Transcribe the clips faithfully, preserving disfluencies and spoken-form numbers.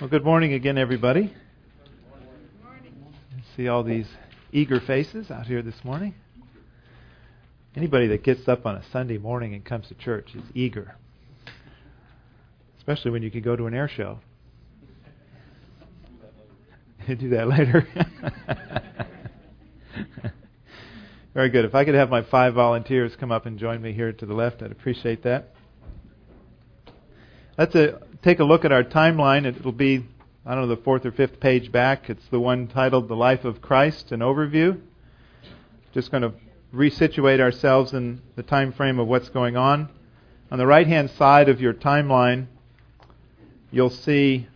Well, good morning again, everybody. I see all these eager faces out here this morning. Anybody that gets up on a Sunday morning and comes to church is eager, especially when you could go to an air show. Do that later. Very good. If I could have my five volunteers come up and join me here to the left, I'd appreciate that. Let's uh, take a look at our timeline. It'll be, I don't know, the fourth or fifth page back. It's the one titled The Life of Christ, an overview. Just going to resituate ourselves in the time frame of what's going on. On the right-hand side of your timeline, you'll see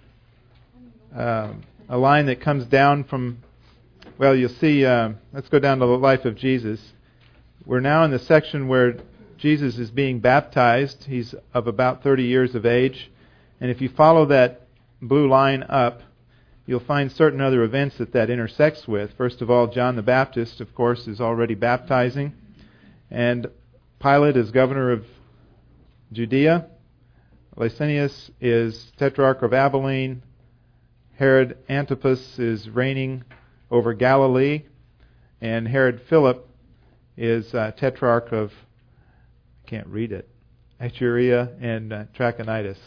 uh, a line that comes down from, well, you'll see, uh, let's go down to the life of Jesus. We're now in the section where Jesus is being baptized. He's of about thirty years of age. And if you follow that blue line up, you'll find certain other events that that intersects with. First of all, John the Baptist, of course, is already baptizing. And Pilate is governor of Judea. Lysanias is tetrarch of Abilene. Herod Antipas is reigning over Galilee. And Herod Philip is uh, tetrarch of, I can't read it, Iturea and uh, Trachonitis.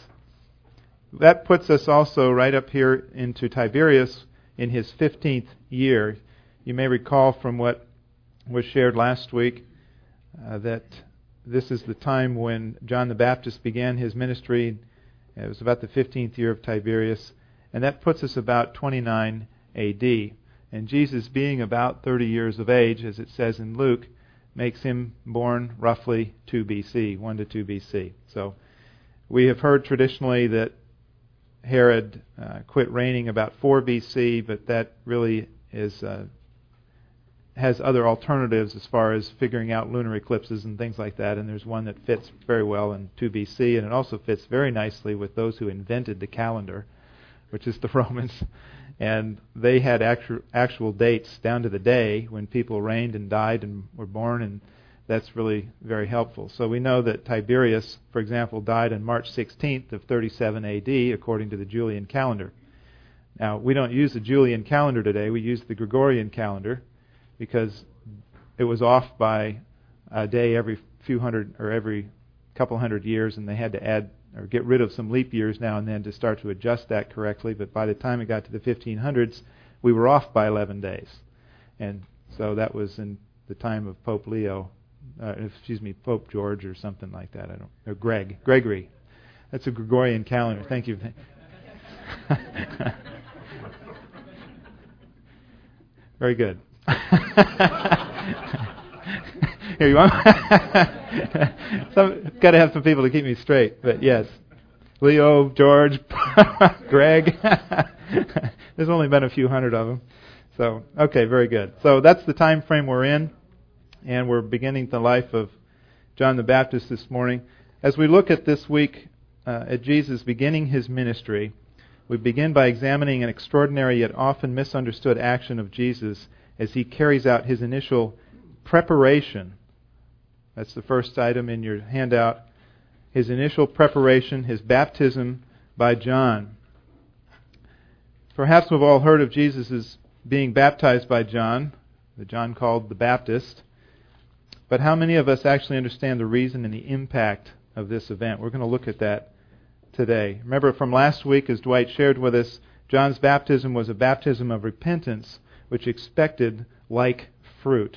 That puts us also right up here into Tiberius in his fifteenth year. You may recall from what was shared last week uh, that this is the time when John the Baptist began his ministry. It was about the fifteenth year of Tiberius, and that puts us about twenty-nine A D. And Jesus, being about thirty years of age, as it says in Luke, makes him born roughly two B C, one to two B C. So we have heard traditionally that Herod uh, quit reigning about four B C, but that really is uh, has other alternatives as far as figuring out lunar eclipses and things like that. And there's one that fits very well in two B C, and it also fits very nicely with those who invented the calendar, which is the Romans. And they had actual, actual dates down to the day when people reigned and died and were born, and that's really very helpful. So we know that Tiberius, for example, died on March sixteenth of thirty-seven A D according to the Julian calendar. Now, we don't use the Julian calendar today. We use the Gregorian calendar because it was off by a day every few hundred or every couple hundred years, and they had to add or get rid of some leap years now and then to start to adjust that correctly. But by the time it got to the fifteen hundreds, we were off by eleven days. And so that was in the time of Pope Leo, uh, excuse me, Pope George or something like that. I don't, or Greg, Gregory. That's a Gregorian calendar. Thank you. Very good. Here you are. Some got to have some people to keep me straight, but yes, Leo, George, Greg. There's only been a few hundred of them, so okay, very good. So that's the time frame we're in, and we're beginning the life of John the Baptist this morning. As we look at this week uh, at Jesus beginning his ministry, we begin by examining an extraordinary yet often misunderstood action of Jesus as he carries out his initial preparation. That's the first item in your handout. His initial preparation, his baptism by John. Perhaps we've all heard of Jesus' being baptized by John, that John called the Baptist. But how many of us actually understand the reason and the impact of this event? We're going to look at that today. Remember from last week, as Dwight shared with us, John's baptism was a baptism of repentance, which expected like fruit.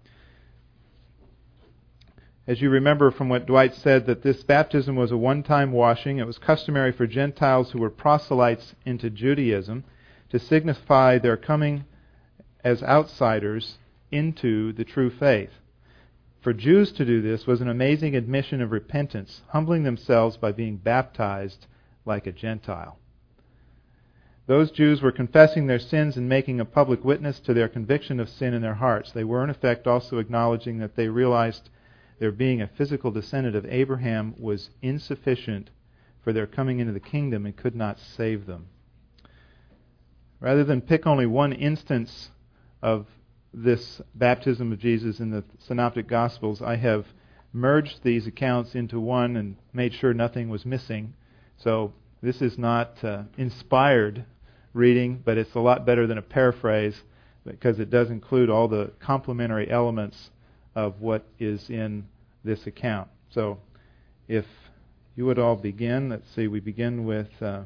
As you remember from what Dwight said, that this baptism was a one-time washing. It was customary for Gentiles who were proselytes into Judaism to signify their coming as outsiders into the true faith. For Jews to do this was an amazing admission of repentance, humbling themselves by being baptized like a Gentile. Those Jews were confessing their sins and making a public witness to their conviction of sin in their hearts. They were in effect also acknowledging that they realized their being a physical descendant of Abraham was insufficient for their coming into the kingdom and could not save them. Rather than pick only one instance of this baptism of Jesus in the Synoptic Gospels, I have merged these accounts into one and made sure nothing was missing. So This is not uh, inspired reading, but it's a lot better than a paraphrase because it does include all the complementary elements of what is in this account. So if you would all begin, let's see, we begin with uh,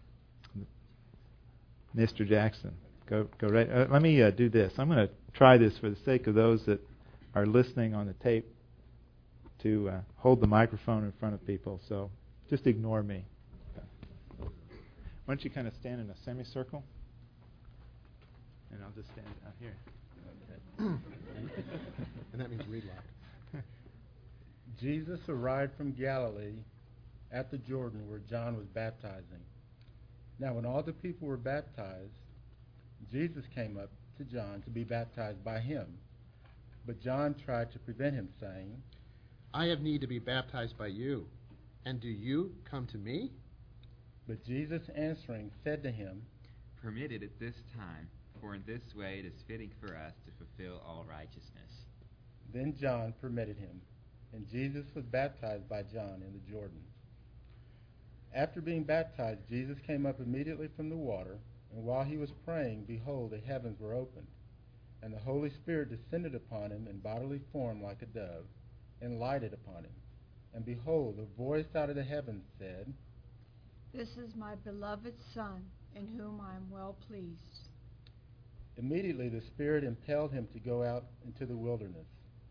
Mister Jackson. Go, go right. Uh, let me uh, do this. I'm going to try this for the sake of those that are listening on the tape to uh, hold the microphone in front of people. So just ignore me. Why don't you kind of stand in a semicircle? And I'll just stand out here. And that means read loud. Jesus arrived from Galilee at the Jordan where John was baptizing. Now when all the people were baptized, Jesus came up to John to be baptized by him. But John tried to prevent him, saying, I have need to be baptized by you, and do you come to me? But Jesus answering said to him, Permit it at this time, for in this way it is fitting for us to fulfill all righteousness. Then John permitted him, and Jesus was baptized by John in the Jordan. After being baptized, Jesus came up immediately from the water, and while he was praying, behold, the heavens were opened, and the Holy Spirit descended upon him in bodily form like a dove, and lighted upon him. And behold, a voice out of the heavens said, This is my beloved Son, in whom I am well pleased. Immediately the Spirit impelled him to go out into the wilderness.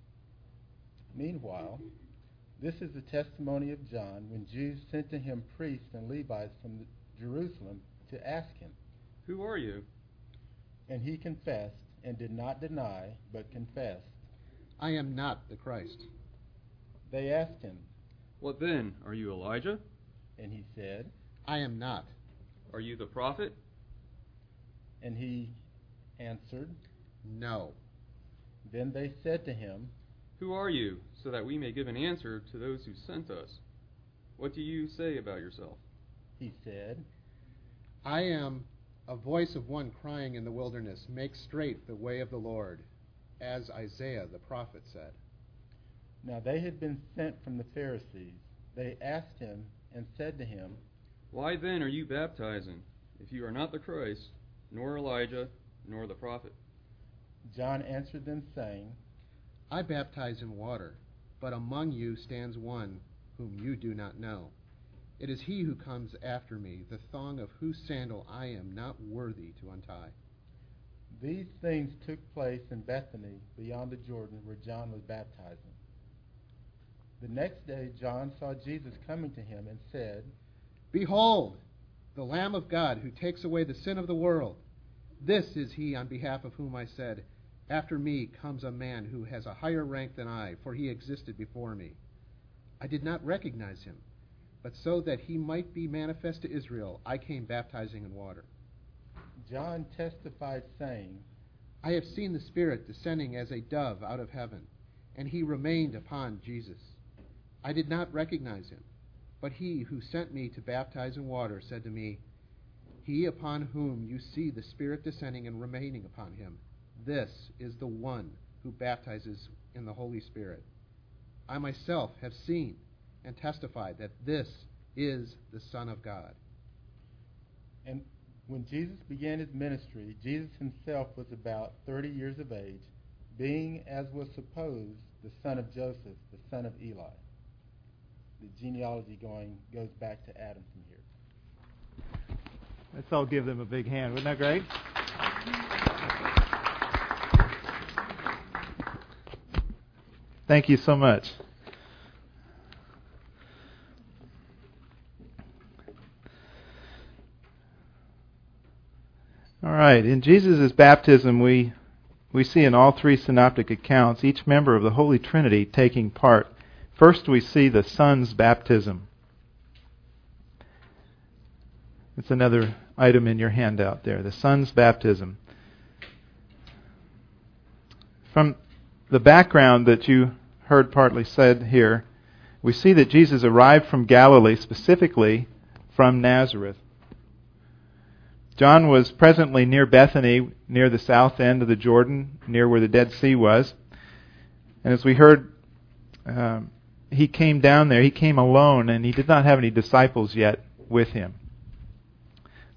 Meanwhile, this is the testimony of John when Jews sent to him priests and Levites from Jerusalem to ask him, Who are you? And he confessed, and did not deny, but confessed, I am not the Christ. They asked him, What then? Are you Elijah? and he said, I am not. Are you the prophet? And he answered. No. Then they said to him, Who are you, so that we may give an answer to those who sent us? What do you say about yourself? He said, I am a voice of one crying in the wilderness, make straight the way of the Lord, as Isaiah the prophet said. Now they had been sent from the Pharisees. They asked him and said to him, Why then are you baptizing, if you are not the Christ, nor Elijah, nor the prophet? John answered them, saying, I baptize in water, but among you stands one whom you do not know. It is he who comes after me, the thong of whose sandal I am not worthy to untie. These things took place in Bethany, beyond the Jordan, where John was baptizing. The next day John saw Jesus coming to him and said, Behold, the Lamb of God who takes away the sin of the world. This is he on behalf of whom I said, After me comes a man who has a higher rank than I, for he existed before me. I did not recognize him, but so that he might be manifest to Israel, I came baptizing in water. John testified, saying, I have seen the Spirit descending as a dove out of heaven, and he remained upon Jesus. I did not recognize him, but he who sent me to baptize in water said to me, He upon whom you see the Spirit descending and remaining upon him, this is the one who baptizes in the Holy Spirit. I myself have seen and testified that this is the Son of God. And when Jesus began his ministry, Jesus himself was about thirty years of age, being, as was supposed, the son of Joseph, the son of Eli. The genealogy going goes back to Adam from here. Let's all give them a big hand. Wasn't that great? Thank you so much. All right. In Jesus' baptism, we we see in all three synoptic accounts each member of the Holy Trinity taking part. First, we see the Son's baptism. It's another item in your handout there, the Son's baptism. From the background that you heard partly said here, we see that Jesus arrived from Galilee, specifically from Nazareth. John was presently near Bethany, near the south end of the Jordan, near where the Dead Sea was. And as we heard, um, he came down there, he came alone, and he did not have any disciples yet with him.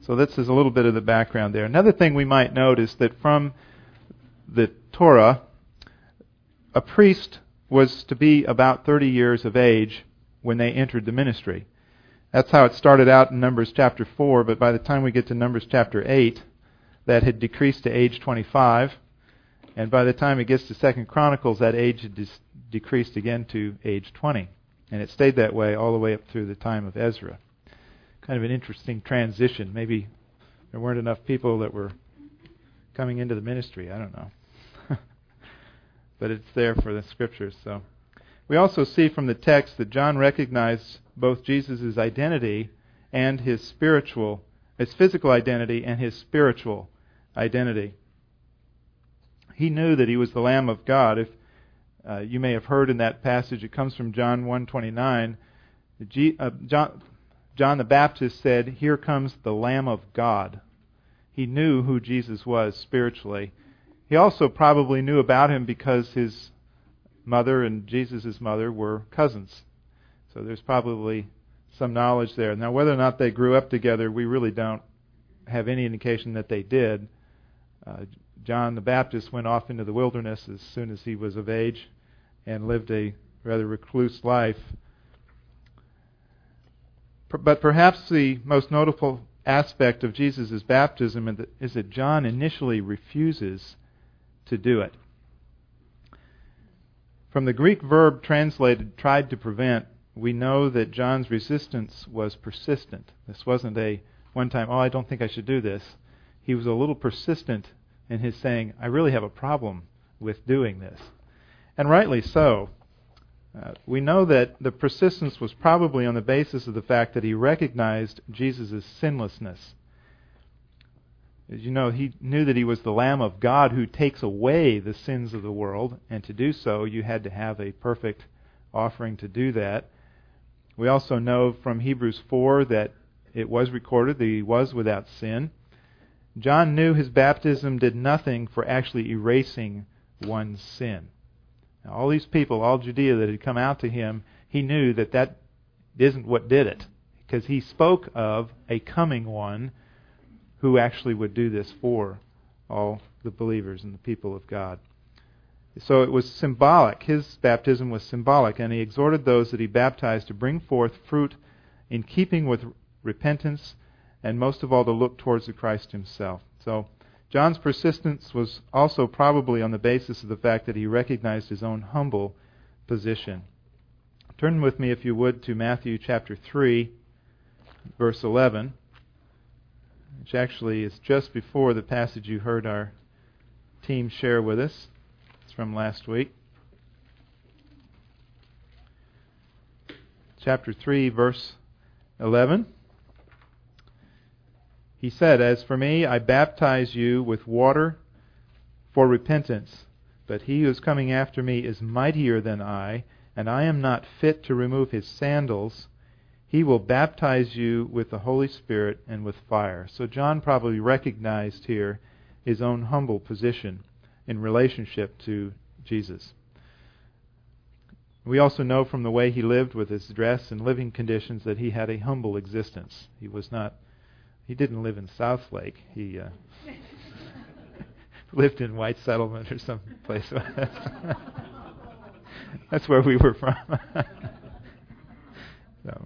So this is a little bit of the background there. Another thing we might note is that from the Torah, a priest was to be about thirty years of age when they entered the ministry. That's how it started out in Numbers chapter four, but by the time we get to Numbers chapter eight, that had decreased to age twenty-five, and by the time it gets to Second Chronicles, that age had dis- decreased again to age twenty. And it stayed that way all the way up through the time of Ezra. Kind of an interesting transition. Maybe there weren't enough people that were coming into the ministry. I don't know. But it's there for the Scriptures. So we also see from the text that John recognized both Jesus' identity and his spiritual, his physical identity and his spiritual identity. He knew that he was the Lamb of God. If uh, you may have heard in that passage, it comes from John one twenty-nine. G, uh, John, John the Baptist said, "Here comes the Lamb of God." He knew who Jesus was spiritually. He also probably knew about him because his mother and Jesus' mother were cousins. So there's probably some knowledge there. Now, whether or not they grew up together, we really don't have any indication that they did. Uh, John the Baptist went off into the wilderness as soon as he was of age and lived a rather recluse life. But perhaps the most notable aspect of Jesus' baptism is that John initially refuses to do it. From the Greek verb translated tried to prevent, we know that John's resistance was persistent. This wasn't a one time, oh, I don't think I should do this. He was a little persistent in his saying, I really have a problem with doing this. And rightly so. Uh, we know that the persistence was probably on the basis of the fact that he recognized Jesus' sinlessness. As you know, he knew that he was the Lamb of God who takes away the sins of the world, and to do so, you had to have a perfect offering to do that. We also know from Hebrews four that it was recorded that he was without sin. John knew his baptism did nothing for actually erasing one's sin. Now, all these people, all Judea that had come out to him, he knew that that isn't what did it, because he spoke of a coming one who actually would do this for all the believers and the people of God. So it was symbolic. His baptism was symbolic, and he exhorted those that he baptized to bring forth fruit in keeping with repentance, and most of all to look towards the Christ himself. So John's persistence was also probably on the basis of the fact that he recognized his own humble position. Turn with me, if you would, to Matthew chapter three, verse eleven, which actually is just before the passage you heard our team share with us. It's from last week. Chapter three, verse eleven. He said, As for me, I baptize you with water for repentance, but he who is coming after me is mightier than I, and I am not fit to remove his sandals. He will baptize you with the Holy Spirit and with fire. So John probably recognized here his own humble position in relationship to Jesus. We also know from the way he lived with his dress and living conditions that he had a humble existence. He was not He didn't live in South Lake. He uh, lived in White Settlement or some place. That's where we were from. so,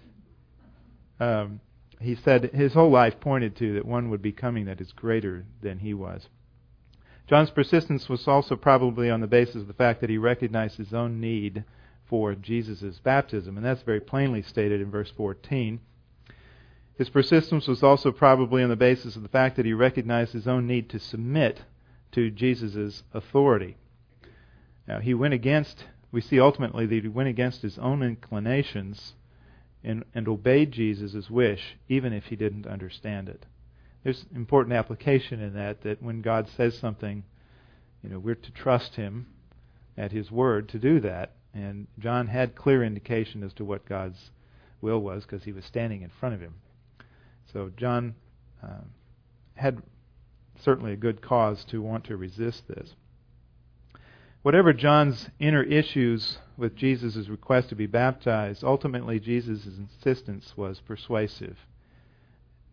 um, he said his whole life pointed to that one would be coming that is greater than he was. John's persistence was also probably on the basis of the fact that he recognized his own need for Jesus' baptism, and that's very plainly stated in verse fourteen. His persistence was also probably on the basis of the fact that he recognized his own need to submit to Jesus' authority. Now, he went against, we see ultimately that he went against his own inclinations and, and obeyed Jesus' wish, even if he didn't understand it. There's important application in that, that when God says something, you know, we're to trust him at his word to do that. And John had clear indication as to what God's will was because he was standing in front of him. So John uh, had certainly a good cause to want to resist this. Whatever John's inner issues with Jesus' request to be baptized, ultimately Jesus' insistence was persuasive.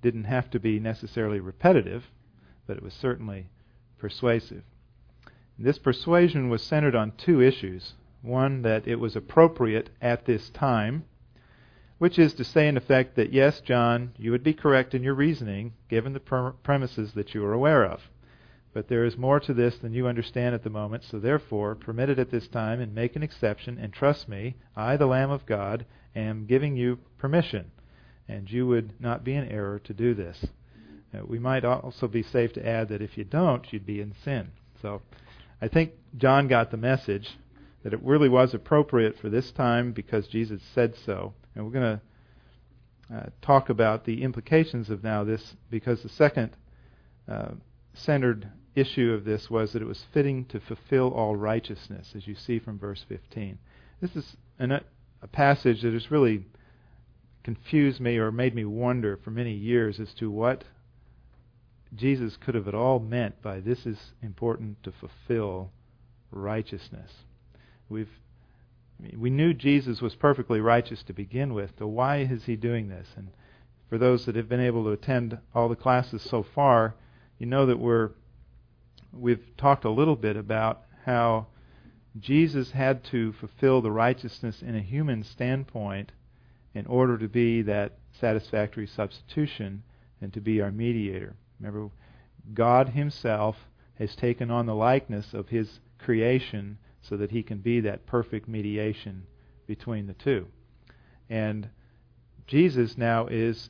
didn't have to be necessarily repetitive, but it was certainly persuasive. This persuasion was centered on two issues. One, that it was appropriate at this time, which is to say, in effect, that yes, John, you would be correct in your reasoning, given the per- premises that you are aware of. But there is more to this than you understand at the moment, so therefore, permit it at this time and make an exception, and trust me, I, the Lamb of God, am giving you permission, and you would not be in error to do this. Uh, we might also be safe to add that if you don't, you'd be in sin. So I think John got the message that it really was appropriate for this time because Jesus said so. And we're going to uh, talk about the implications of now this, because the second uh, centered issue of this was that it was fitting to fulfill all righteousness, as you see from verse fifteen. This is an, a passage that has really confused me or made me wonder for many years as to what Jesus could have at all meant by this is important to fulfill righteousness. We've we knew Jesus was perfectly righteous to begin with, so why is he doing this? And for those that have been able to attend all the classes so far, you know that we're we've talked a little bit about how Jesus had to fulfill the righteousness in a human standpoint in order to be that satisfactory substitution and to be our mediator. Remember, God himself has taken on the likeness of his creation so that he can be that perfect mediation between the two. And Jesus now is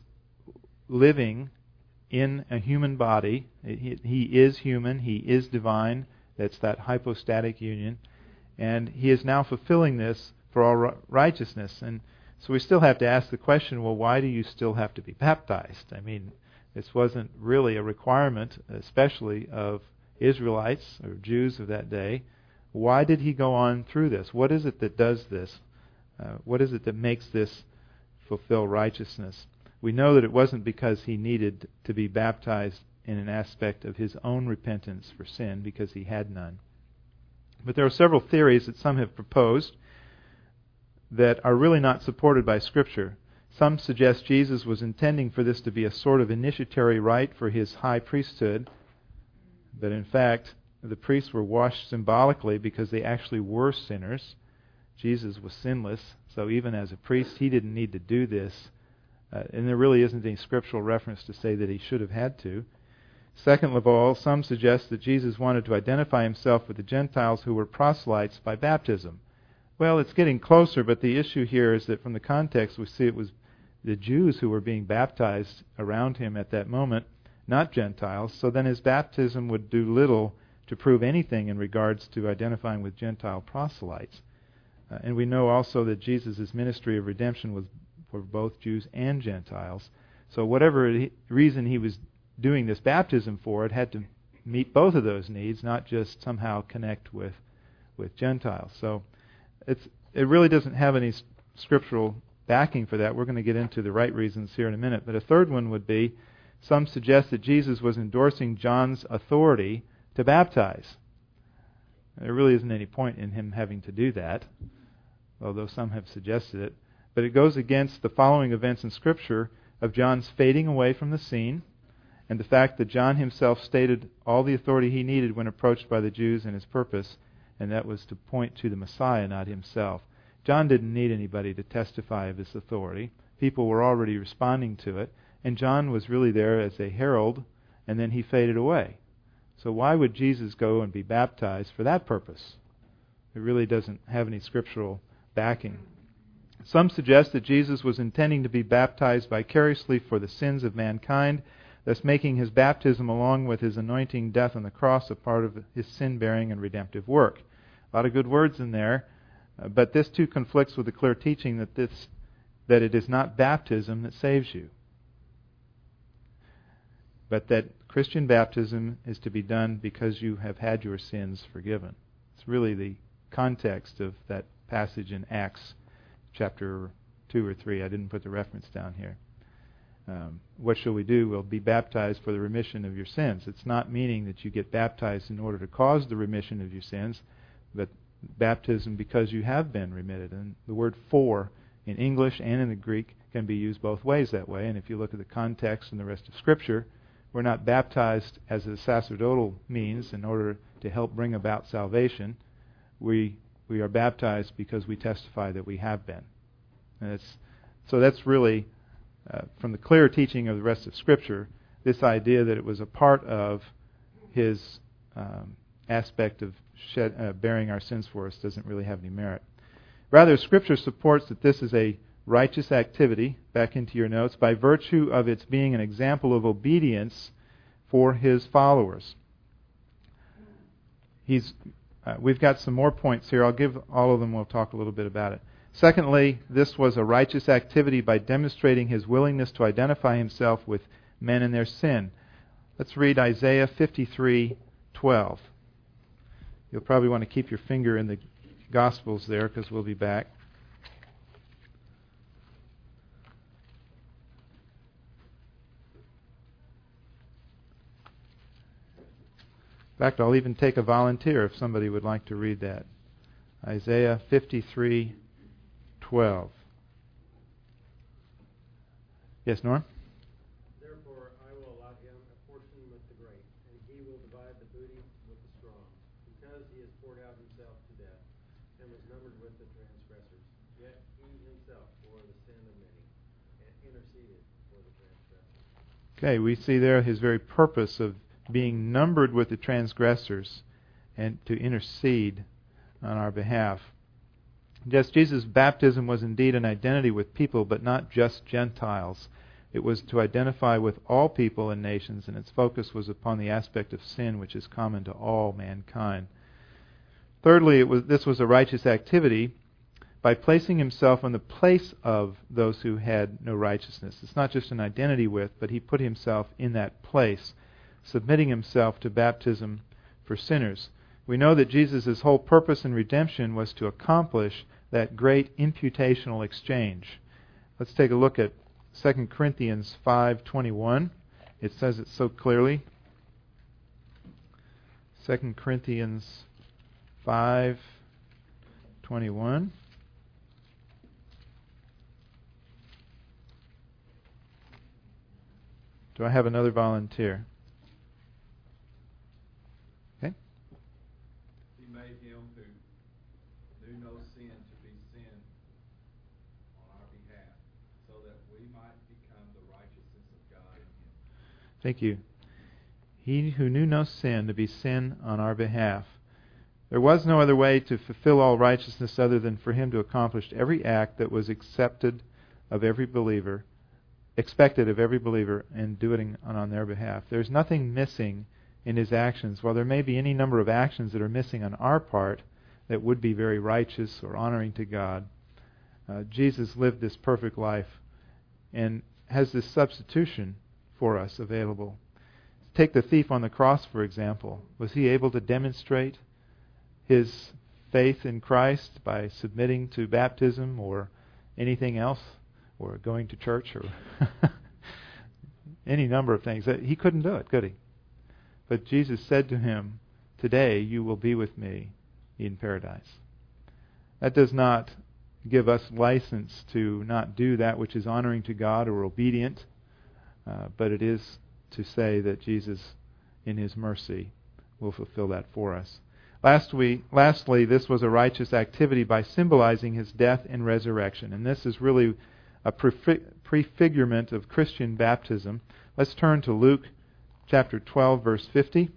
living in a human body. He, he is human, he is divine. That's that hypostatic union. And he is now fulfilling this for all righteousness. And so we still have to ask the question, well, why do you still have to be baptized? I mean, this wasn't really a requirement, especially of Israelites or Jews of that day. Why did he go on through this? What is it that does this? Uh, what is it that makes this fulfill righteousness? We know that it wasn't because he needed to be baptized in an aspect of his own repentance for sin, because he had none. But there are several theories that some have proposed that are really not supported by Scripture. Some suggest Jesus was intending for this to be a sort of initiatory rite for his high priesthood, but in fact, the priests were washed symbolically because they actually were sinners. Jesus was sinless, so even as a priest, he didn't need to do this. Uh, and there really isn't any scriptural reference to say that he should have had to. Second of all, some suggest that Jesus wanted to identify himself with the Gentiles who were proselytes by baptism. Well, it's getting closer, but the issue here is that from the context we see it was the Jews who were being baptized around him at that moment, not Gentiles. So then his baptism would do little to prove anything in regards to identifying with Gentile proselytes. Uh, and we know also that Jesus' ministry of redemption was for both Jews and Gentiles. So whatever he, reason he was doing this baptism for, it had to meet both of those needs, not just somehow connect with with Gentiles. So it's it really doesn't have any scriptural backing for that. We're going to get into the right reasons here in a minute. But a third one would be, some suggest that Jesus was endorsing John's authority to baptize. There really isn't any point in him having to do that, although some have suggested it. But it goes against the following events in Scripture of John's fading away from the scene, and the fact that John himself stated all the authority he needed when approached by the Jews in his purpose, and that was to point to the Messiah, not himself. John didn't need anybody to testify of his authority. People were already responding to it, and John was really there as a herald, and then he faded away. So why would Jesus go and be baptized for that purpose? It really doesn't have any scriptural backing. Some suggest that Jesus was intending to be baptized vicariously for the sins of mankind, thus making his baptism along with his anointing death on the cross a part of his sin-bearing and redemptive work. A lot of good words in there, uh, but this too conflicts with the clear teaching that this that it is not baptism that saves you, but that Christian baptism is to be done because you have had your sins forgiven. It's really the context of that passage in Acts chapter two or three. I didn't put the reference down here. Um, what shall we do? We'll be baptized for the remission of your sins. It's not meaning that you get baptized in order to cause the remission of your sins, but baptism because you have been remitted. And the word for in English and in the Greek can be used both ways that way. And if you look at the context and the rest of Scripture, we're not baptized as a sacerdotal means in order to help bring about salvation. We we are baptized because we testify that we have been. And it's, so that's really, uh, from the clear teaching of the rest of Scripture, this idea that it was a part of His um, aspect of shed, uh, bearing our sins for us doesn't really have any merit. Rather, Scripture supports that this is a righteous activity, back into your notes, by virtue of its being an example of obedience for His followers. He's, uh, we've got some more points here. I'll give all of them. We'll talk a little bit about it. Secondly, this was a righteous activity by demonstrating His willingness to identify Himself with men in their sin. Let's read Isaiah fifty-three twelve. You'll probably want to keep your finger in the Gospels there because we'll be back. In fact, I'll even take a volunteer if somebody would like to read that. Isaiah fifty-three twelve. Yes, Norm? Therefore I will allow him a portion with the great, and he will divide the booty with the strong, because he has poured out himself to death, and was numbered with the transgressors. Yet he himself bore the sin of many, and interceded for the transgressors. Okay, we see there His very purpose of being numbered with the transgressors and to intercede on our behalf. Yes, Jesus' baptism was indeed an identity with people, but not just Gentiles. It was to identify with all people and nations, and its focus was upon the aspect of sin, which is common to all mankind. Thirdly, it was, this was a righteous activity by placing Himself in the place of those who had no righteousness. It's not just an identity with, but He put Himself in that place, submitting Himself to baptism for sinners. We know that Jesus' whole purpose in redemption was to accomplish that great imputational exchange. Let's take a look at Second Corinthians five twenty-one. It says it so clearly. Second Corinthians five twenty-one. Do I have another volunteer? Okay. He made him who knew no sin to be sin on our behalf, so that we might become the righteousness of God in Him. Thank you. He who knew no sin to be sin on our behalf. There was no other way to fulfill all righteousness other than for Him to accomplish every act that was accepted of every believer, expected of every believer, and do it on, on their behalf. There's nothing missing in His actions. While there may be any number of actions that are missing on our part that would be very righteous or honoring to God, uh, Jesus lived this perfect life and has this substitution for us available. Take the thief on the cross, for example. Was he able to demonstrate his faith in Christ by submitting to baptism or anything else, or going to church, or any number of things? He couldn't do it, could he? But Jesus said to him, "Today you will be with me in paradise." That does not give us license to not do that which is honoring to God or obedient, uh, but it is to say that Jesus, in His mercy, will fulfill that for us. Last week, lastly, this was a righteous activity by symbolizing His death and resurrection. And this is really a prefigurement of Christian baptism. Let's turn to Luke chapter twelve, verse fifty.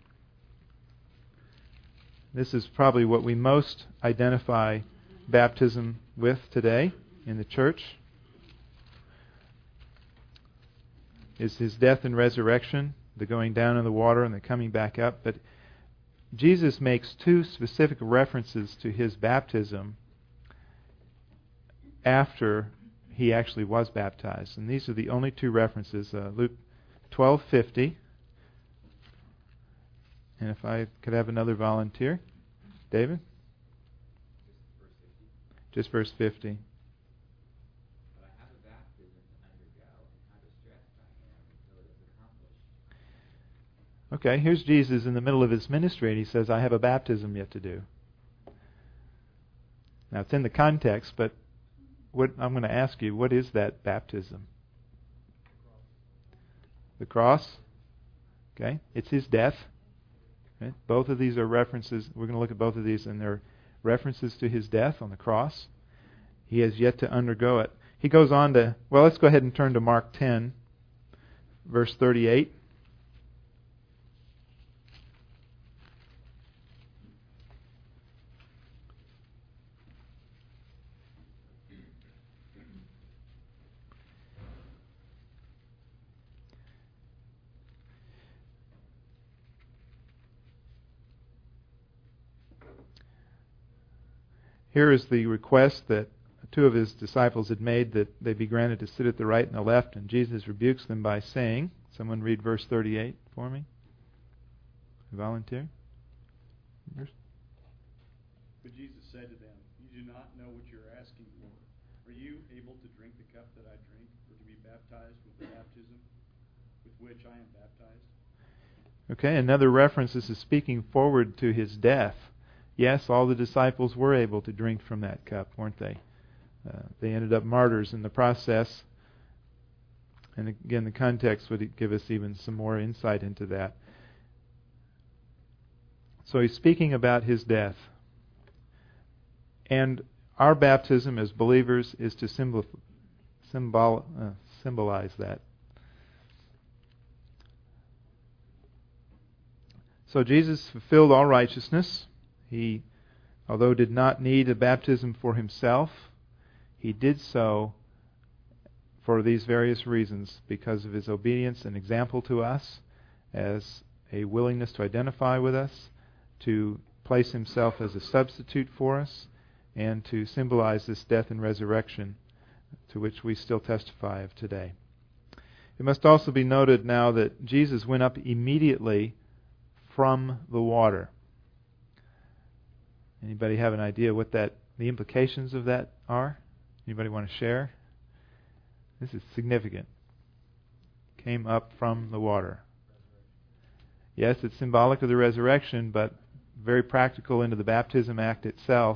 This is probably what we most identify baptism with today in the church, is His death and resurrection, the going down in the water and the coming back up. But Jesus makes two specific references to His baptism after He actually was baptized. And these are the only two references. Uh, Luke twelve fifty. And if I could have another volunteer. David? Just verse fifty. But I have a baptism to undergo, and how distressed I am until it is accomplished. Okay, here's Jesus in the middle of His ministry, and He says, I have a baptism yet to do. Now, it's in the context, but what I'm going to ask you, what is that baptism? The cross. Okay, it's His death. Okay? Both of these are references. We're going to look at both of these, and they're references to His death on the cross. He has yet to undergo it. He goes on to, well, let's go ahead and turn to Mark ten, verse thirty-eight. Here is the request that two of His disciples had made, that they be granted to sit at the right and the left, and Jesus rebukes them by saying, someone read verse thirty-eight for me. Volunteer? Verse? But Jesus said to them, "You do not know what you are asking for. Are you able to drink the cup that I drink, or to be baptized with the baptism with which I am baptized?" Okay, another reference. This is speaking forward to His death. Yes, all the disciples were able to drink from that cup, weren't they? Uh, they ended up martyrs in the process. And again, the context would give us even some more insight into that. So he's speaking about His death. And our baptism as believers is to symbol, symbol, uh, symbolize that. So Jesus fulfilled all righteousness. He, although did not need a baptism for Himself, He did so for these various reasons, because of His obedience and example to us, as a willingness to identify with us, to place Himself as a substitute for us, and to symbolize this death and resurrection to which we still testify of today. It must also be noted now that Jesus went up immediately from the water. Anybody have an idea what that, the implications of that are? Anybody want to share? This is significant. Came up from the water. Yes, it's symbolic of the resurrection, but very practical into the baptism act itself.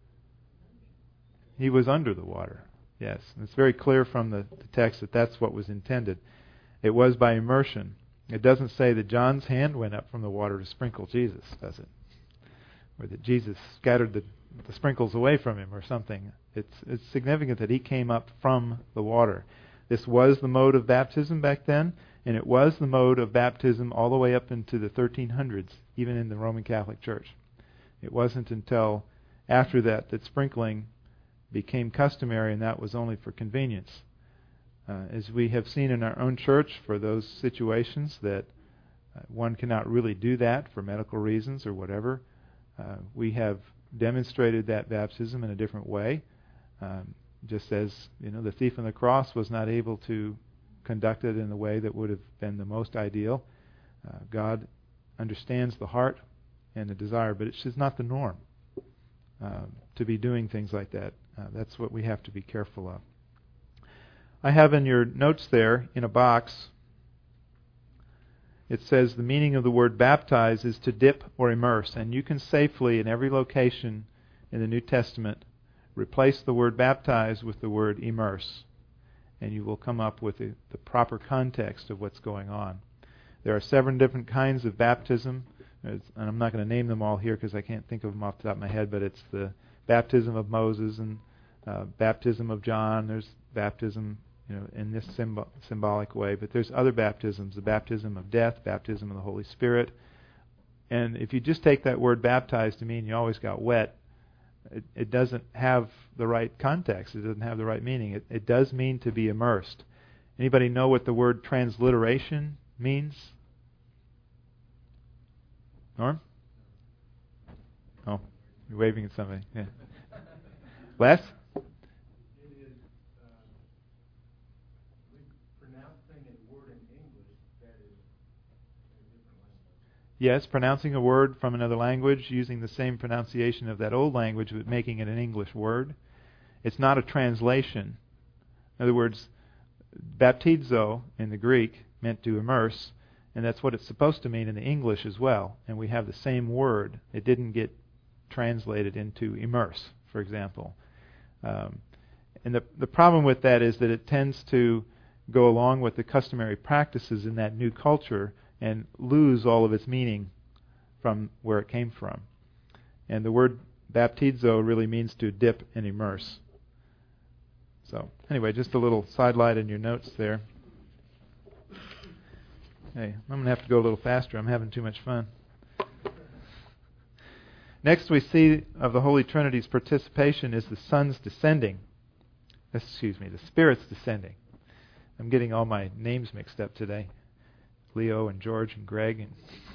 He was under the water. Yes, and it's very clear from the, the text that that's what was intended. It was by immersion. It doesn't say that John's hand went up from the water to sprinkle Jesus, does it? Or that Jesus scattered the, the sprinkles away from Him or something. It's, it's significant that He came up from the water. This was the mode of baptism back then, and it was the mode of baptism all the way up into the thirteen hundreds, even in the Roman Catholic Church. It wasn't until after that that sprinkling became customary, and that was only for convenience. Uh, as we have seen in our own church, for those situations that uh, one cannot really do that for medical reasons or whatever, uh, we have demonstrated that baptism in a different way. Um, just as, you know, the thief on the cross was not able to conduct it in the way that would have been the most ideal. Uh, God understands the heart and the desire, but it's just not the norm uh, to be doing things like that. Uh, that's what we have to be careful of. I have in your notes there, in a box, it says the meaning of the word baptize is to dip or immerse. And you can safely, in every location in the New Testament, replace the word baptize with the word immerse. And you will come up with the, the proper context of what's going on. There are seven different kinds of baptism. And I'm not going to name them all here because I can't think of them off the top of my head, but it's the baptism of Moses and uh, baptism of John. There's baptism, you know, in this symbol, symbolic way, but there's other baptisms, the baptism of death, baptism of the Holy Spirit. And if you just take that word baptized to mean you always got wet, it, it doesn't have the right context. It doesn't have the right meaning. It, it does mean to be immersed. Anybody know what the word transliteration means? Norm? Oh, you're waving at somebody. Yeah. Les? Yes, pronouncing a word from another language, using the same pronunciation of that old language, but making it an English word. It's not a translation. In other words, baptizo in the Greek meant to immerse, and that's what it's supposed to mean in the English as well. And we have the same word. It didn't get translated into immerse, for example. Um, And the, the problem with that is that it tends to go along with the customary practices in that new culture and lose all of its meaning from where it came from. And the word baptizo really means to dip and immerse. So, anyway, just a little sidelight in your notes there. Hey, I'm going to have to go a little faster. I'm having too much fun. Next we see of the Holy Trinity's participation is the Son's descending. Excuse me, the Spirit's descending. I'm getting all my names mixed up today. Leo and George and Greg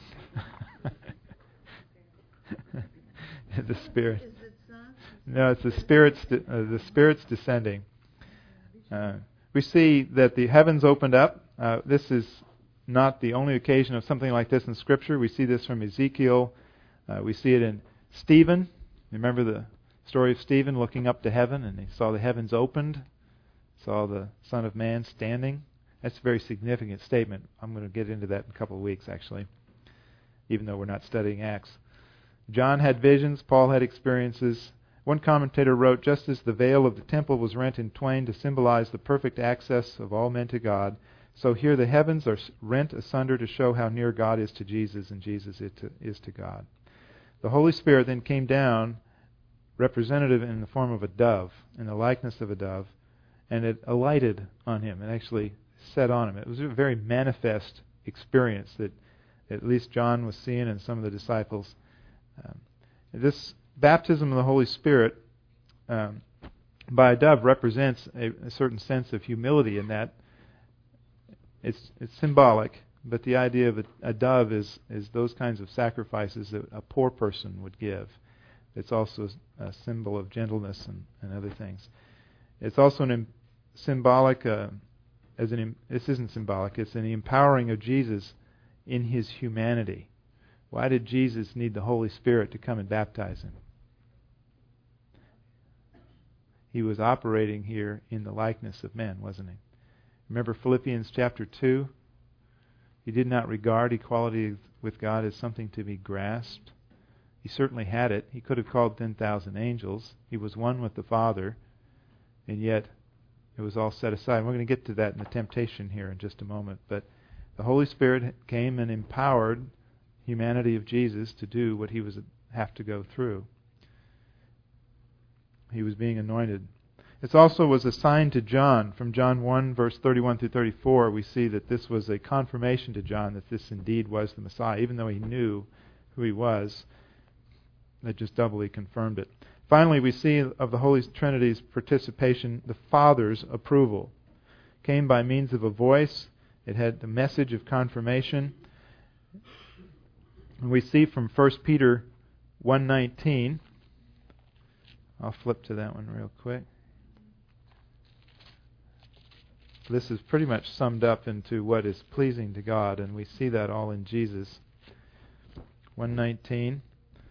and the Spirit. Is it Son? No, it's the Spirit's de- uh, the Spirit's descending. Uh, we see that the heavens opened up. Uh, this is not the only occasion of something like this in Scripture. We see this from Ezekiel. Uh, we see it in Stephen. Remember the story of Stephen looking up to heaven, and he saw the heavens opened, saw the Son of Man standing. That's a very significant statement. I'm going to get into that in a couple of weeks, actually, even though we're not studying Acts. John had visions. Paul had experiences. One commentator wrote, just as the veil of the temple was rent in twain to symbolize the perfect access of all men to God, so here the heavens are rent asunder to show how near God is to Jesus and Jesus is to, is to God. The Holy Spirit then came down, representative in the form of a dove, in the likeness of a dove, and it alighted on him and actually sat on him. It was a very manifest experience that at least John was seeing and some of the disciples. Um, this baptism of the Holy Spirit um, by a dove represents a, a certain sense of humility in that it's it's symbolic, but the idea of a, a dove is, is those kinds of sacrifices that a poor person would give. It's also a symbol of gentleness and, and other things. It's also an em- symbolic, uh, as an em- this isn't symbolic, it's an empowering of Jesus in his humanity. Why did Jesus need the Holy Spirit to come and baptize him? He was operating here in the likeness of men, wasn't he? Remember Philippians chapter two? He did not regard equality with God as something to be grasped. He certainly had it. He could have called ten thousand angels. He was one with the Father, and yet it was all set aside. We're going to get to that in the temptation here in just a moment. But the Holy Spirit came and empowered humanity of Jesus to do what he was have to go through. He was being anointed. It also was a sign to John. From John one, verse thirty-one through thirty-four, we see that this was a confirmation to John that this indeed was the Messiah. Even though he knew who he was, it just doubly confirmed it. Finally, we see of the Holy Trinity's participation, the Father's approval. It came by means of a voice. It had the message of confirmation. And we see from First Peter one nineteen, I'll flip to that one real quick. This is pretty much summed up into what is pleasing to God, and we see that all in Jesus. one nineteen.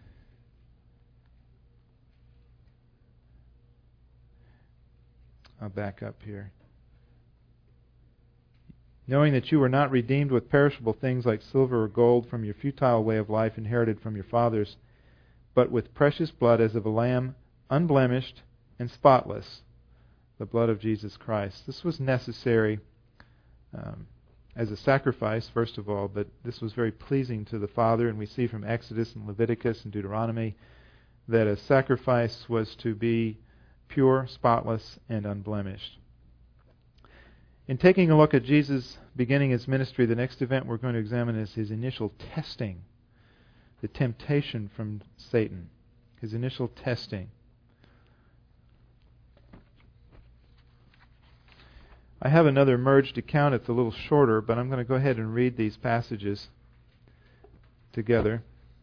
I'll back up here. Knowing that you were not redeemed with perishable things like silver or gold from your futile way of life inherited from your fathers, but with precious blood as of a lamb, unblemished and spotless, the blood of Jesus Christ. This was necessary um, as a sacrifice, first of all, but this was very pleasing to the Father, and we see from Exodus and Leviticus and Deuteronomy that a sacrifice was to be pure, spotless, and unblemished. In taking a look at Jesus beginning his ministry, the next event we're going to examine is his initial testing, the temptation from Satan, his initial testing. I have another merged account. It's a little shorter, but I'm going to go ahead and read these passages together.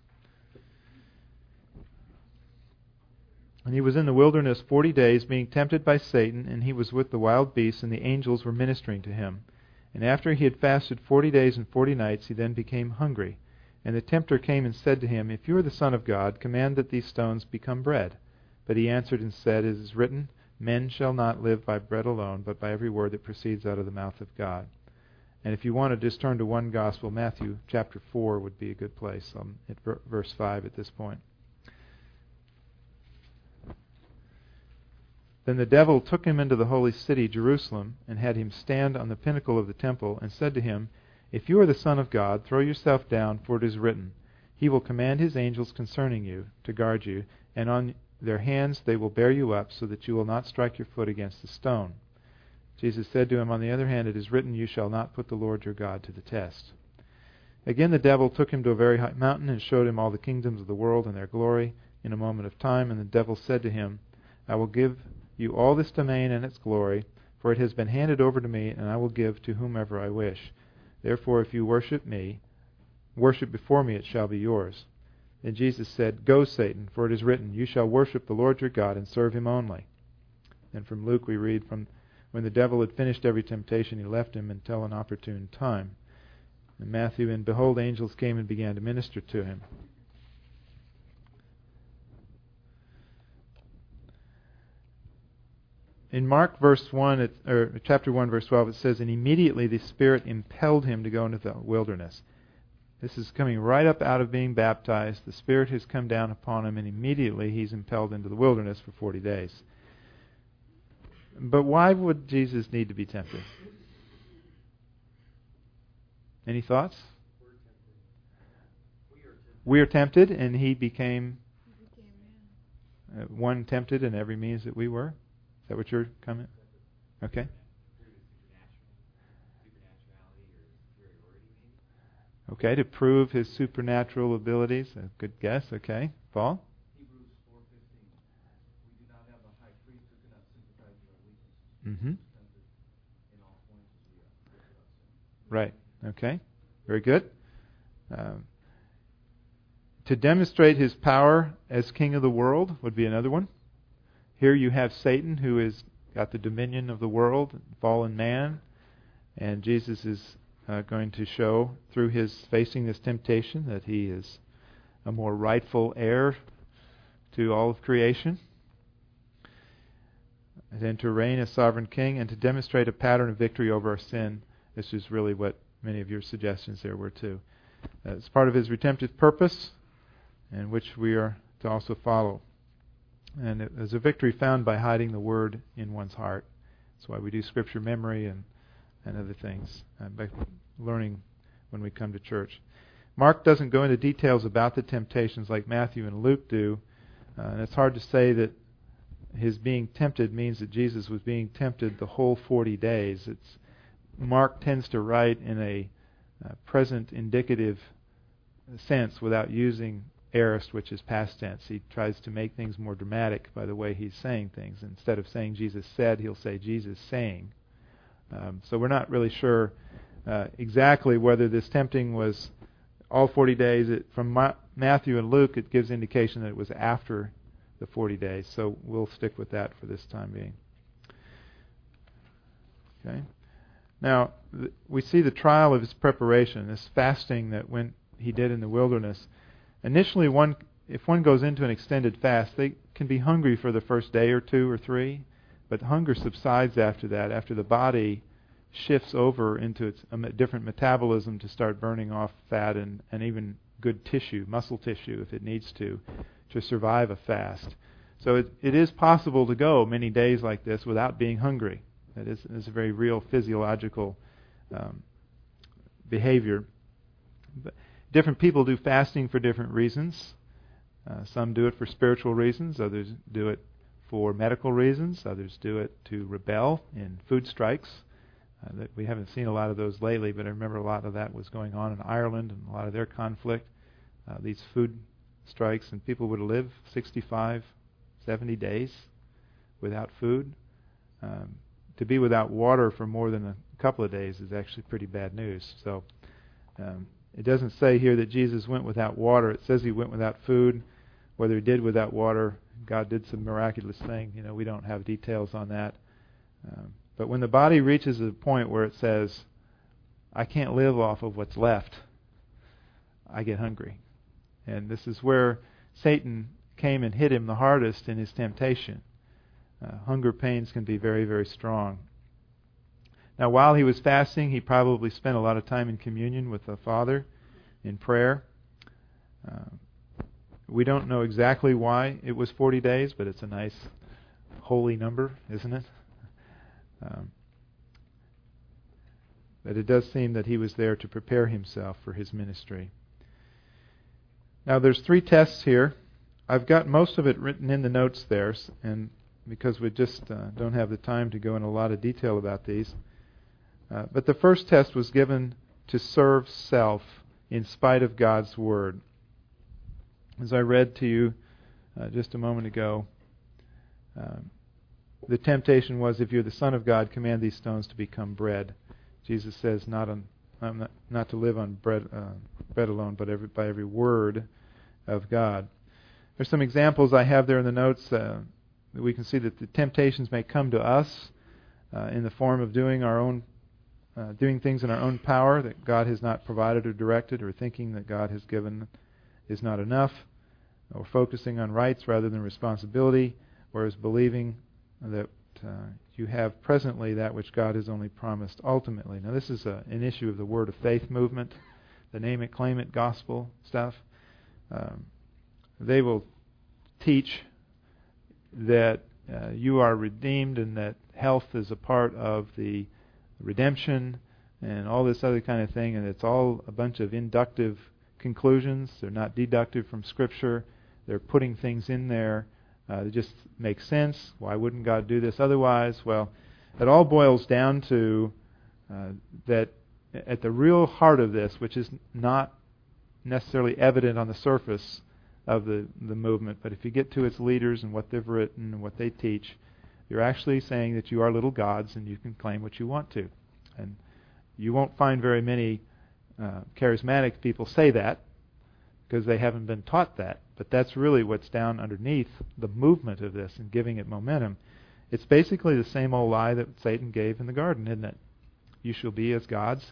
And he was in the wilderness forty days, being tempted by Satan, and he was with the wild beasts, and the angels were ministering to him. And after he had fasted forty days and forty nights, he then became hungry. And the tempter came and said to him, If you are the Son of God, command that these stones become bread. But he answered and said, It is written, Men shall not live by bread alone, but by every word that proceeds out of the mouth of God. And if you want to just turn to one gospel, Matthew chapter four would be a good place. I'm at verse five at this point. Then the devil took him into the holy city, Jerusalem, and had him stand on the pinnacle of the temple, and said to him, If you are the Son of God, throw yourself down, for it is written, He will command His angels concerning you, to guard you, and on their hands they will bear you up, so that you will not strike your foot against a stone. Jesus said to him, On the other hand, it is written, You shall not put the Lord your God to the test. Again the devil took him to a very high mountain, and showed him all the kingdoms of the world and their glory in a moment of time. And the devil said to him, I will give you all this domain and its glory, for it has been handed over to me, and I will give to whomever I wish. Therefore, if you worship me, worship before me, it shall be yours. Then Jesus said, Go, Satan, for it is written, You shall worship the Lord your God, and serve him only. And from Luke we read, from when the devil had finished every temptation, he left him until an opportune time. And Matthew, and behold, angels came and began to minister to him. In Mark verse one, it, or chapter one, verse twelve, it says, And immediately the Spirit impelled him to go into the wilderness. This is coming right up out of being baptized. The Spirit has come down upon him, and immediately he's impelled into the wilderness for forty days. But why would Jesus need to be tempted? Any thoughts? We are tempted, and he became uh, one tempted in every means that we were. Is that what you're coming? Okay. Okay, to prove his supernatural abilities. A good guess. Okay. Paul? Hebrews four fifteen. We do not have a high priest who cannot sympathize with our weaknesses. Mm-hmm. In all points as we are without sin. Right. Okay. Very good. Um, to demonstrate his power as king of the world would be another one. Here you have Satan, who has got the dominion of the world, fallen man, and Jesus is uh, going to show through his facing this temptation that he is a more rightful heir to all of creation, and then to reign as sovereign king, and to demonstrate a pattern of victory over our sin. This is really what many of your suggestions there were too. Uh, it's part of his redemptive purpose, and which we are to also follow. And it is a victory found by hiding the Word in one's heart. That's why we do Scripture memory and, and other things, uh, by learning when we come to church. Mark doesn't go into details about the temptations like Matthew and Luke do, uh, and it's hard to say that his being tempted means that Jesus was being tempted the whole forty days. It's Mark tends to write in a uh, present indicative sense without using aorist, which is past tense. He tries to make things more dramatic by the way he's saying things. Instead of saying Jesus said, he'll say Jesus saying. Um, so we're not really sure uh, exactly whether this tempting was all forty days. It, from Ma- Matthew and Luke, it gives indication that it was after the forty days. So we'll stick with that for this time being. Okay. Now, th- we see the trial of his preparation, this fasting that went he did in the wilderness. Initially, one if one goes into an extended fast, they can be hungry for the first day or two or three, but hunger subsides after that, after the body shifts over into its a different metabolism to start burning off fat and, and even good tissue, muscle tissue, if it needs to, to survive a fast. So it, it is possible to go many days like this without being hungry. That is, is a very real physiological um, behavior. But different people do fasting for different reasons. Uh, some do it for spiritual reasons. Others do it for medical reasons. Others do it to rebel in food strikes. Uh, that we haven't seen a lot of those lately, but I remember a lot of that was going on in Ireland and a lot of their conflict. Uh, these food strikes, and people would live sixty-five, seventy days without food. Um, to be without water for more than a couple of days is actually pretty bad news. So um, it doesn't say here that Jesus went without water. It says he went without food. Whether he did without water, God did some miraculous thing. You know, we don't have details on that. Um, but when the body reaches a point where it says, I can't live off of what's left, I get hungry. And this is where Satan came and hit him the hardest in his temptation. Uh, hunger pains can be very, very strong. Now, while he was fasting, he probably spent a lot of time in communion with the Father, in prayer. Uh, we don't know exactly why it was forty days, but it's a nice holy number, isn't it? Um, but it does seem that he was there to prepare himself for his ministry. Now there's three tests here. I've got most of it written in the notes there, and because we just uh, don't have the time to go in a lot of detail about these. Uh, but the first test was given to serve self in spite of God's Word. As I read to you uh, just a moment ago, um, the temptation was, if you're the Son of God, command these stones to become bread. Jesus says, not on, um, not, not to live on bread, uh, bread alone, but every, by every word of God. There's some examples I have there in the notes. Uh, we can see that the temptations may come to us uh, in the form of doing our own, uh, doing things in our own power that God has not provided or directed, or thinking that God has given is not enough, or focusing on rights rather than responsibility, whereas believing that uh, you have presently that which God has only promised ultimately. Now this is a, an issue of the Word of Faith movement, the name it, claim it gospel stuff. Um, they will teach that uh, you are redeemed and that health is a part of the redemption and all this other kind of thing, and it's all a bunch of inductive conclusions. They're not deductive from Scripture. They're putting things in there uh, that just make sense. Why wouldn't God do this otherwise? Well, it all boils down to uh, that at the real heart of this, which is not necessarily evident on the surface of the, the movement, but if you get to its leaders and what they've written and what they teach, you're actually saying that you are little gods and you can claim what you want to. And you won't find very many uh, charismatic people say that because they haven't been taught that. But that's really what's down underneath the movement of this and giving it momentum. It's basically the same old lie that Satan gave in the garden, isn't it? You shall be as gods.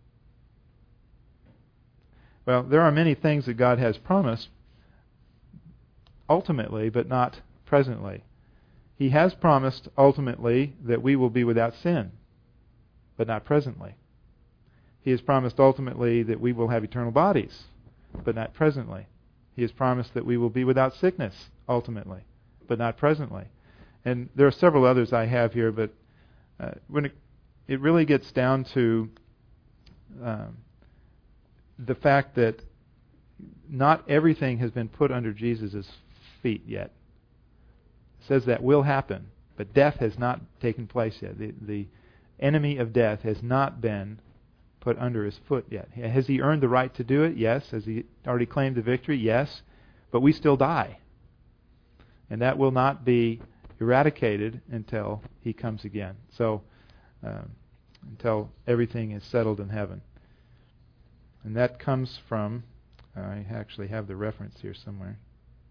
Well, there are many things that God has promised ultimately, but not presently. He has promised ultimately that we will be without sin, but not presently. He has promised ultimately that we will have eternal bodies, but not presently. He has promised that we will be without sickness ultimately, but not presently. And there are several others I have here, but uh, when it, it really gets down to um, the fact that not everything has been put under Jesus' feet yet. It says that will happen, but death has not taken place yet. The, the enemy of death has not been put under his foot yet. Has he earned the right to do it? Yes. Has he already claimed the victory? Yes. But we still die. And that will not be eradicated until he comes again. So, um, until everything is settled in heaven. And that comes from, uh, I actually have the reference here somewhere.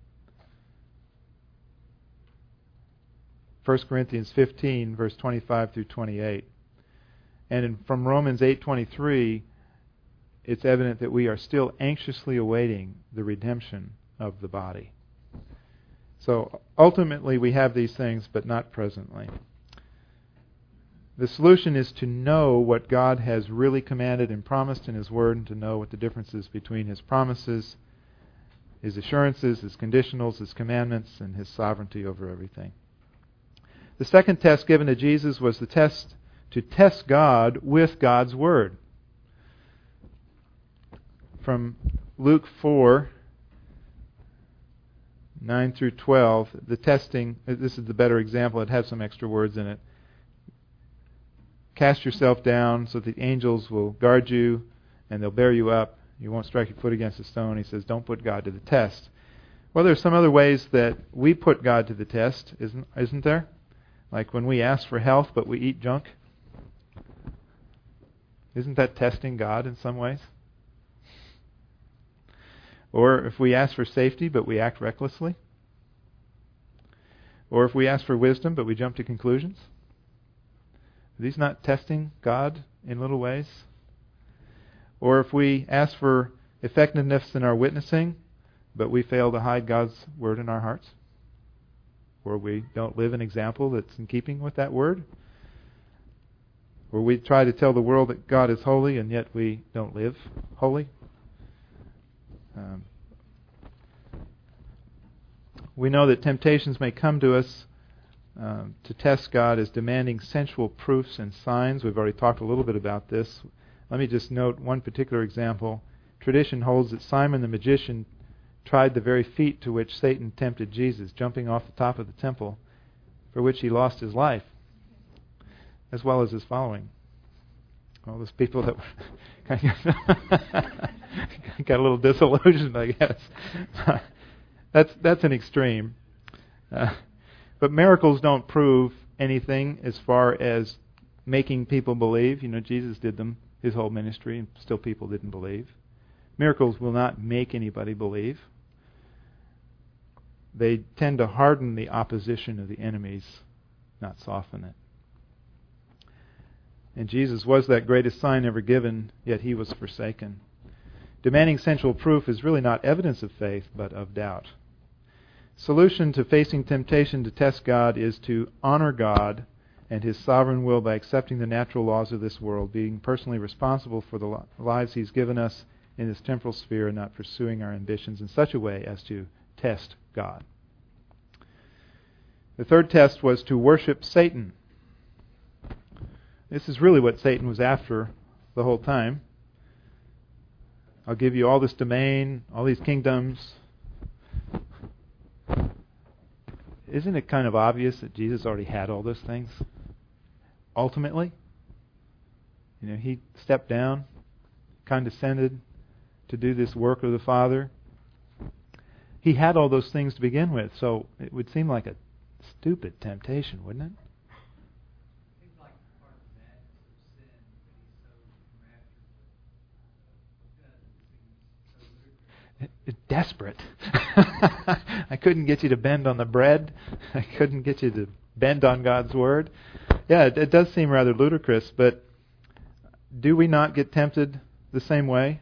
First Corinthians fifteen, verse twenty-five through twenty-eight. And in, from Romans eight twenty-three, it's evident that we are still anxiously awaiting the redemption of the body. So ultimately we have these things, but not presently. The solution is to know what God has really commanded and promised in His Word, and to know what the difference is between His promises, His assurances, His conditionals, His commandments, and His sovereignty over everything. The second test given to Jesus was the test to test God with God's Word. From Luke four, nine through twelve, the testing, this is the better example, it has some extra words in it. Cast yourself down so that the angels will guard you and they'll bear you up. You won't strike your foot against a stone. He says, don't put God to the test. Well, there's some other ways that we put God to the test, isn't, isn't there? Like when we ask for health but we eat junk. Isn't that testing God in some ways? Or if we ask for safety but we act recklessly. Or if we ask for wisdom but we jump to conclusions. Are these not testing God in little ways? Or if we ask for effectiveness in our witnessing but we fail to hide God's Word in our hearts. Or we don't live an example that's in keeping with that Word. Or we try to tell the world that God is holy and yet we don't live holy. Um, we know that temptations may come to us um, to test God is demanding sensual proofs and signs. We've already talked a little bit about this. Let me just note one particular example. Tradition holds that Simon the magician tried the very feat to which Satan tempted Jesus, jumping off the top of the temple, for which he lost his life, as well as his following. All those people that got a little disillusioned, I guess. that's that's an extreme. Uh, but miracles don't prove anything as far as making people believe. You know, Jesus did them his whole ministry, and still people didn't believe. Miracles will not make anybody believe. They tend to harden the opposition of the enemies, not soften it. And Jesus was that greatest sign ever given, yet he was forsaken. Demanding sensual proof is really not evidence of faith, but of doubt. Solution to facing temptation to test God is to honor God and his sovereign will by accepting the natural laws of this world, being personally responsible for the lives he's given us in this temporal sphere, and not pursuing our ambitions in such a way as to test God. The third test was to worship Satan. This is really what Satan was after the whole time. I'll give you all this domain, all these kingdoms. Isn't it kind of obvious that Jesus already had all those things? Ultimately, you know, he stepped down, condescended to do this work of the Father. He had all those things to begin with, so it would seem like a stupid temptation, wouldn't it? Seems like part of the madness of sin, but he's so enraptured with God, it seems so ludicrous. Desperate. I couldn't get you to bend on the bread. I couldn't get you to bend on God's Word. Yeah, it, it does seem rather ludicrous, but do we not get tempted the same way?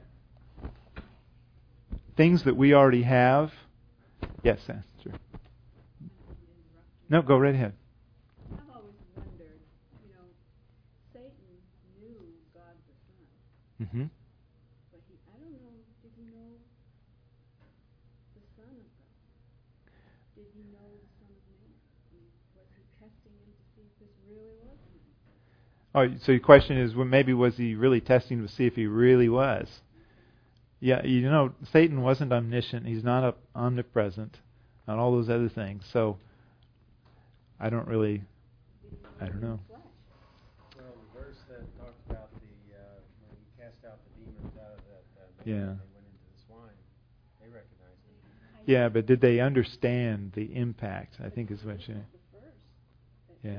Things that we already have. Yes, Esther. No, go right ahead. I've always wondered, you know, Satan knew God the Son. Mm-hmm. But he, I don't know, did he know the Son of God? Did he know the Son of Man? I mean, was he testing him to see if this really was him? Oh, so your question is, well, maybe was he really testing to see if he really was? Yeah, you know, Satan wasn't omniscient. He's not omnipresent, and all those other things. So, I don't really, I don't know. Well, the verse that talks about the uh, when he cast out the demons out of that uh, man, Yeah. and they went into the swine, they recognized him. Yeah, but did they understand the impact? I think is what you. Yeah.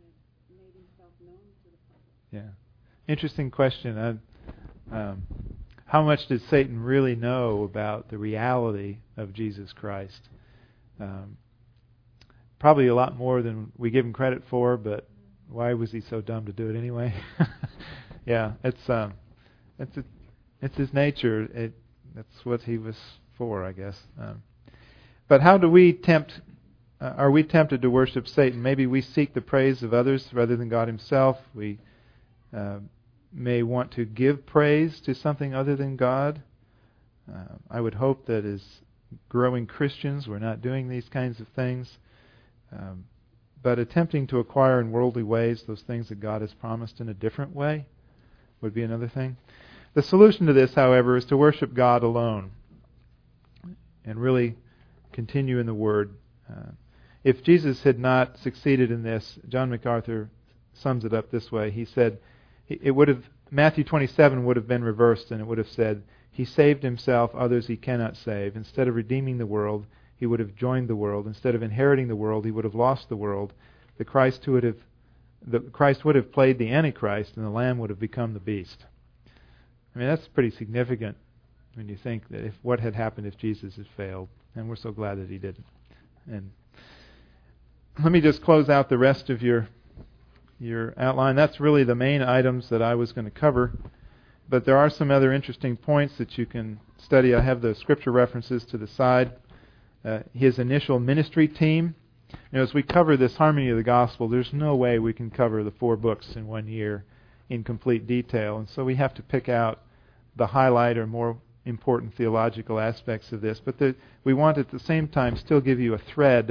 Yeah. Interesting question. Uh, um, how much did Satan really know about the reality of Jesus Christ? Um, probably a lot more than we give him credit for, but why was he so dumb to do it anyway? Yeah, it's um, it's a, it's his nature. It that's what he was for, I guess. Um, but how do we tempt? Uh, are we tempted to worship Satan? Maybe we seek the praise of others rather than God Himself. We uh, may want to give praise to something other than God. Uh, I would hope that as growing Christians, we're not doing these kinds of things. Um, but attempting to acquire in worldly ways those things that God has promised in a different way would be another thing. The solution to this, however, is to worship God alone and really continue in the Word. Uh, if Jesus had not succeeded in this, John MacArthur sums it up this way. He said, it would have Matthew twenty-seven would have been reversed, and it would have said, He saved Himself, others He cannot save. Instead of redeeming the world, He would have joined the world. Instead of inheriting the world, He would have lost the world. The Christ who would have the Christ would have played the Antichrist, and the Lamb would have become the beast. I mean, that's pretty significant when you think that if what had happened if Jesus had failed, and we're so glad that He didn't. And let me just close out the rest of your your outline. That's really the main items that I was going to cover. But there are some other interesting points that you can study. I have the scripture references to the side. Uh, his initial ministry team. You know, as we cover this harmony of the gospel, there's no way we can cover the four books in one year in complete detail. And so we have to pick out the highlight or more important theological aspects of this. But the, we want at the same time still give you a thread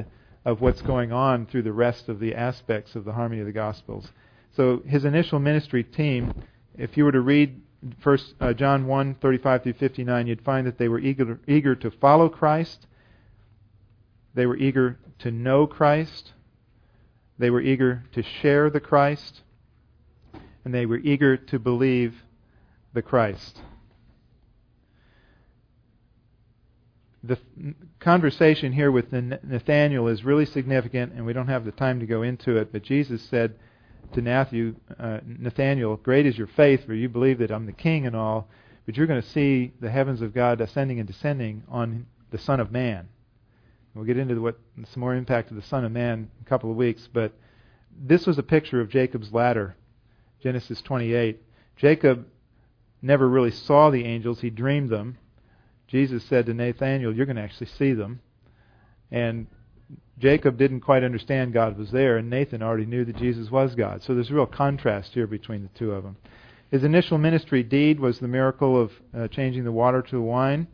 of what's going on through the rest of the aspects of the harmony of the Gospels. So his initial ministry team, if you were to read First uh, John one thirty-five through fifty-nine, you'd find that they were eager eager to follow Christ. They were eager to know Christ. They were eager to share the Christ. And they were eager to believe the Christ. The conversation here with Nathanael is really significant, and we don't have the time to go into it, but Jesus said to Matthew, uh, Nathanael, great is your faith, for you believe that I'm the king and all, but you're going to see the heavens of God ascending and descending on the Son of Man. We'll get into what some more impact of the Son of Man in a couple of weeks, but this was a picture of Jacob's ladder, Genesis twenty-eight. Jacob never really saw the angels, he dreamed them. Jesus said to Nathanael, you're going to actually see them. And Jacob didn't quite understand God was there, and Nathan already knew that Jesus was God. So there's a real contrast here between the two of them. His initial ministry deed was the miracle of uh, changing the water to wine.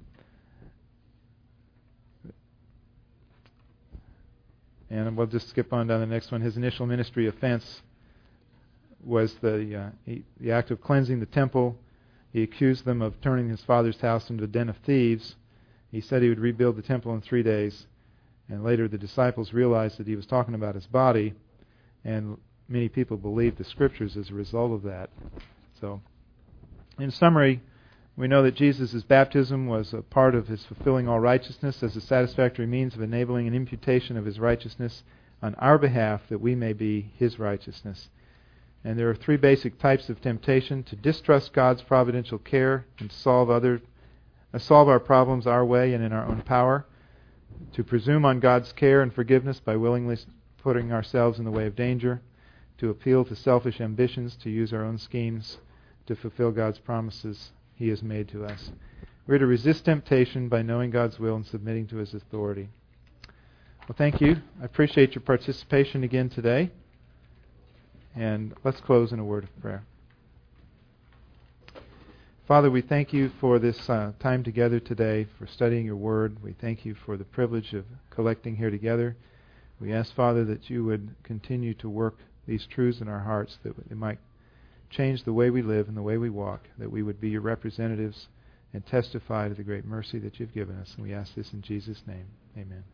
And we'll just skip on down to the next one. His initial ministry offense was the, uh, he, the act of cleansing the temple. He accused them of turning his father's house into a den of thieves. He said he would rebuild the temple in three days. And later the disciples realized that he was talking about his body, and many people believed the Scriptures as a result of that. So, in summary, we know that Jesus' baptism was a part of his fulfilling all righteousness as a satisfactory means of enabling an imputation of his righteousness on our behalf that we may be his righteousness. And there are three basic types of temptation: to distrust God's providential care and solve other, uh, solve our problems our way and in our own power; to presume on God's care and forgiveness by willingly putting ourselves in the way of danger; to appeal to selfish ambitions, to use our own schemes to fulfill God's promises he has made to us. We're to resist temptation by knowing God's will and submitting to his authority. Well, thank you. I appreciate your participation again today. And let's close in a word of prayer. Father, we thank you for this uh, time together today, for studying your word. We thank you for the privilege of collecting here together. We ask, Father, that you would continue to work these truths in our hearts, that it might change the way we live and the way we walk, that we would be your representatives and testify to the great mercy that you've given us. And we ask this in Jesus' name. Amen.